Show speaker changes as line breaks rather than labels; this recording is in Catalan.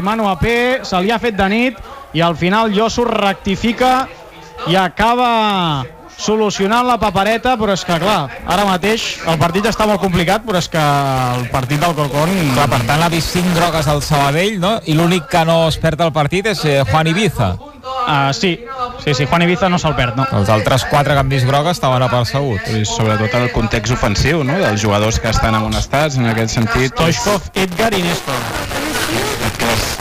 Manu Apé, se li ha fet de nit i al final Yosu rectifica i acaba solucionant la papereta, però és que clar, ara mateix el partit està molt complicat, però és que el partit del Corcón...
Clar, per tant, ha vist 5 grogues al Sabadell, no? I l'únic que no es perd el partit és Juan Ibiza.
Sí, Juan Ibiza no se'l perd, no.
Els altres 4 que han vist grogues estaven apercebuts.
I sobretot el context ofensiu, no?, dels jugadors que estan amonestats, en aquest sentit.
Stoichkov, Edgar i Néstor.
Que les